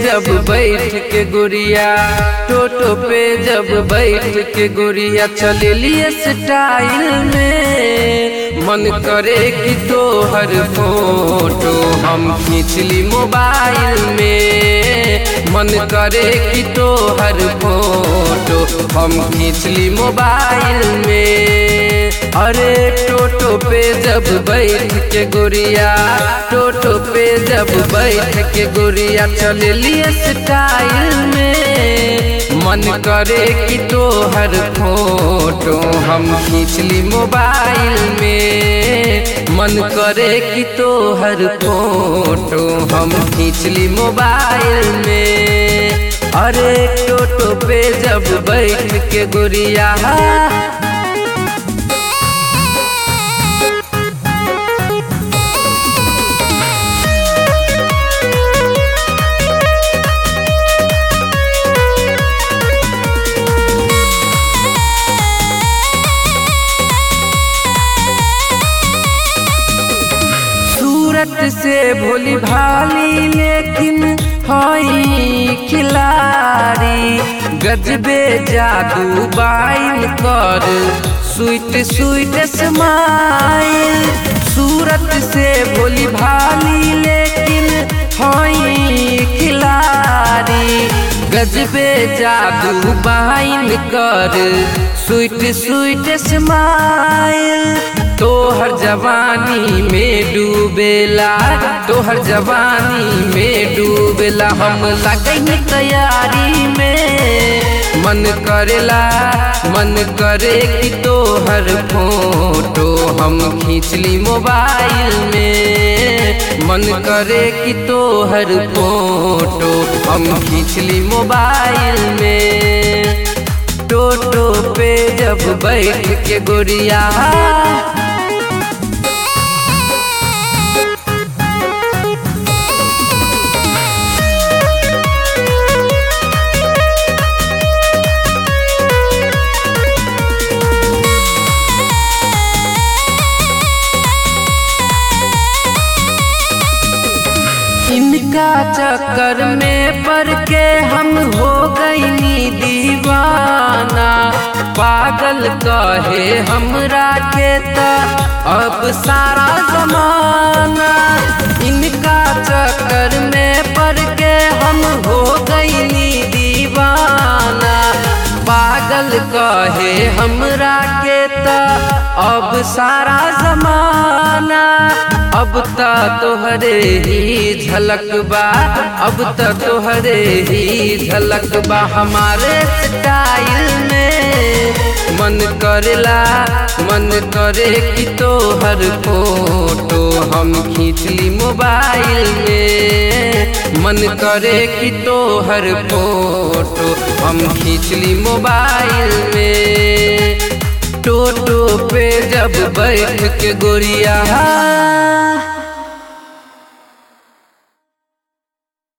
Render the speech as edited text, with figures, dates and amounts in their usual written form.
जब बैठ के गुड़िया, टोटो पे जब बैठ के गुड़िया चलेली स्टाइल में, मन करे कि तोहर फोटो हम खींच ली मोबाइल में, मन करे कि तोहर फोटो हम खींच ली मोबाइल में। अरे टोटो पे जब बैठ के गुड़िया, टोटो पे जब बैठ के गुड़िया चलेली स्टाइल में, मन करे कि तोहर फोटो हम खींच ली मोबाइल में, मन करे कि तोहर फोटो हम खींच ली मोबाइल में। अरे टोटो पे जब बैठ के गुड़िया, से भोली भाली लेकिन हई खिलाड़ी, गजबे जादू बाइल कर स्वीट स्वीट स्माइल। सूरत से भोली भाली लेकिन हई खिलाड़ी, गजबे जादू बाइल कर स्वीट स्वीट स्माइल। तोहर जवानी में डूबेला, तोहर जवानी में डूबेला हम लगई तैयारी में, मन करेला मन करे कि तोहर फोटो हम खींच ली मोबाइल में, मन करे कि तोहर फोटो हम खींच ली मोबाइल में। टोटो पे जब बैठ के गुड़िया, इनका चक्कर में पड़ के हम हो गई दीवाना, पागल कहे हमरा के त अब सारा जमाना। इनका चक्कर में पड़ के हम हो गई दीवाना, पागल कहे हमरा के त अब सारा जमाना। अब त तोहरे ही झलक बा, अब त तोहरे ही झलक बा हमारे स्टाइल में, मन करेला मन करे कि तोहर फोटो हम खींच ली मोबाइल में, मन करे कि तोहर फोटो हम खींच ली मोबाइल में। टोटो पे जब बैठ के गुड़िया,